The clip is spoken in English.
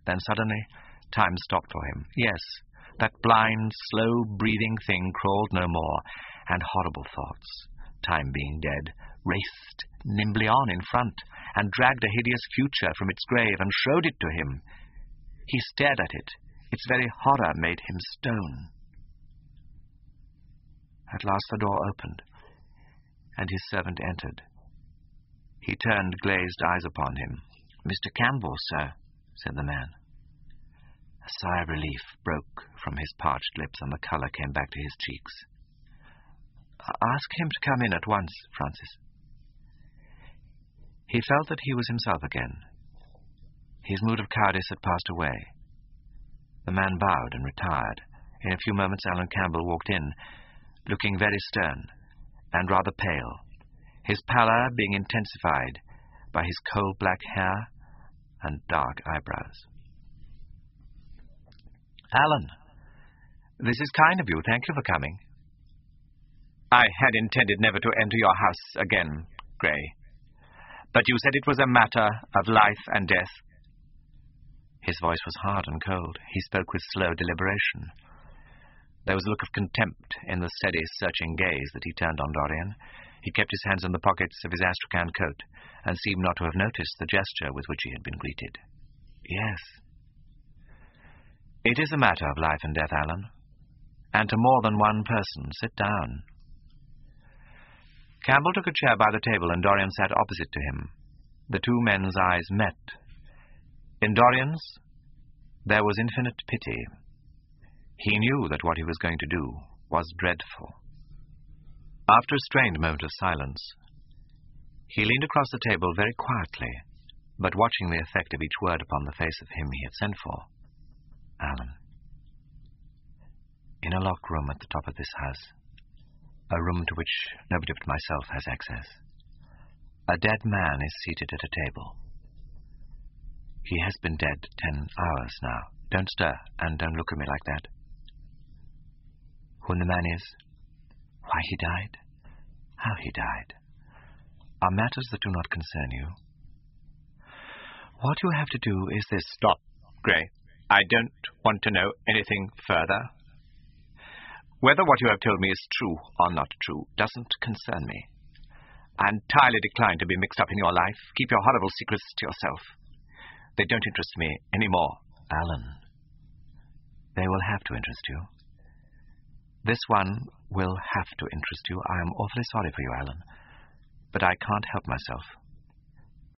Then suddenly, time stopped for him. Yes, that blind, slow-breathing thing crawled no more, and horrible thoughts, time being dead, raced nimbly on in front, and dragged a hideous future from its grave, and showed it to him. He stared at it. Its very horror made him stone. At last the door opened, and his servant entered. He turned glazed eyes upon him. "Mr. Campbell, sir," said the man. A sigh of relief broke from his parched lips, and the colour came back to his cheeks. "Ask him to come in at once, Francis." He felt that he was himself again. His mood of cowardice had passed away. The man bowed and retired. In a few moments Alan Campbell walked in, looking very stern and rather pale, his pallor being intensified by his coal-black hair and dark eyebrows. "Alan, this is kind of you. Thank you for coming." "I had intended never to enter your house again, Grey. But you said it was a matter of life and death." His voice was hard and cold. He spoke with slow deliberation. There was a look of contempt in the steady, searching gaze that he turned on Dorian. He kept his hands in the pockets of his astrakhan coat, and seemed not to have noticed the gesture with which he had been greeted. "Yes. It is a matter of life and death, Alan. And to more than one person. Sit down." Campbell took a chair by the table, and Dorian sat opposite to him. The two men's eyes met. In Dorian's, there was infinite pity. He knew that what he was going to do was dreadful. After a strained moment of silence, he leaned across the table very quietly, but watching the effect of each word upon the face of him he had sent for. "Alan, in a locked room at the top of this house, a room to which nobody but myself has access, a dead man is seated at a table. He has been dead 10 hours now. Don't stir, and don't look at me like that. Who the man is, why he died, how he died, are matters that do not concern you. What you have to do is this." "Stop, Grey. I don't want to know anything further. Whether what you have told me is true or not true doesn't concern me. I entirely decline to be mixed up in your life. Keep your horrible secrets to yourself. They don't interest me any more." "Alan, they will have to interest you. This one will have to interest you. I am awfully sorry for you, Alan, but I can't help myself.